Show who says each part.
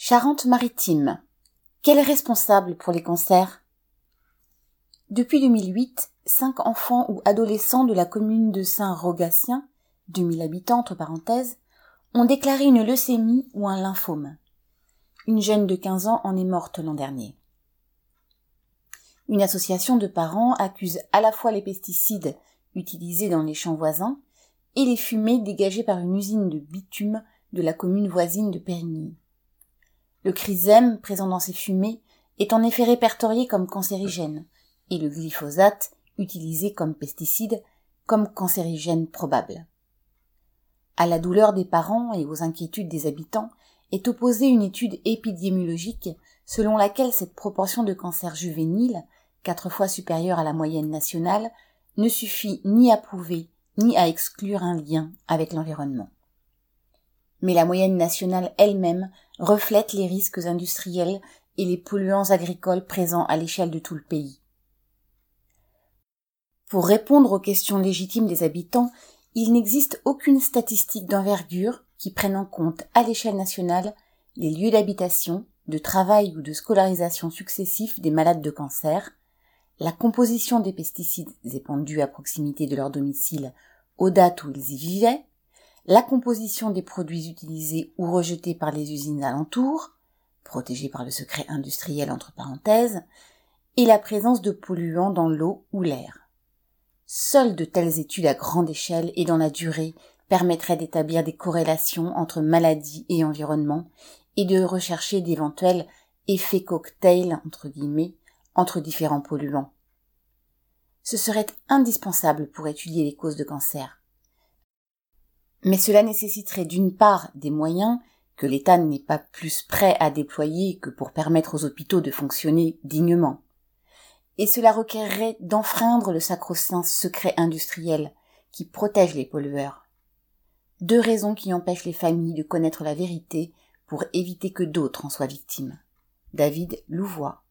Speaker 1: Charente-Maritime. Quel est responsable pour les cancers ? Depuis 2008, 5 enfants ou adolescents de la commune de Saint-Rogatien, 2000 habitants entre parenthèses, ont déclaré une leucémie ou un lymphome. Une jeune de 15 ans en est morte l'an dernier. Une association de parents accuse à la fois les pesticides utilisés dans les champs voisins et les fumées dégagées par une usine de bitume de la commune voisine de Périgny. Le chrysème présent dans ces fumées est en effet répertorié comme cancérigène et le glyphosate, utilisé comme pesticide, comme cancérigène probable. À la douleur des parents et aux inquiétudes des habitants est opposée une étude épidémiologique selon laquelle cette proportion de cancers juvéniles, 4 fois supérieure à la moyenne nationale, ne suffit ni à prouver ni à exclure un lien avec l'environnement. Mais la moyenne nationale elle-même reflète les risques industriels et les polluants agricoles présents à l'échelle de tout le pays. Pour répondre aux questions légitimes des habitants, il n'existe aucune statistique d'envergure qui prenne en compte à l'échelle nationale les lieux d'habitation, de travail ou de scolarisation successifs des malades de cancer, la composition des pesticides épandus à proximité de leur domicile aux dates où ils y vivaient, la composition des produits utilisés ou rejetés par les usines alentours, protégés par le secret industriel entre parenthèses, et la présence de polluants dans l'eau ou l'air. Seules de telles études à grande échelle et dans la durée permettraient d'établir des corrélations entre maladies et environnement et de rechercher d'éventuels effets cocktails, entre guillemets, entre différents polluants. Ce serait indispensable pour étudier les causes de cancer. Mais cela nécessiterait d'une part des moyens que l'État n'est pas plus prêt à déployer que pour permettre aux hôpitaux de fonctionner dignement. Et cela requerrait d'enfreindre le sacro-saint secret industriel qui protège les pollueurs. 2 raisons qui empêchent les familles de connaître la vérité pour éviter que d'autres en soient victimes. David Louvois.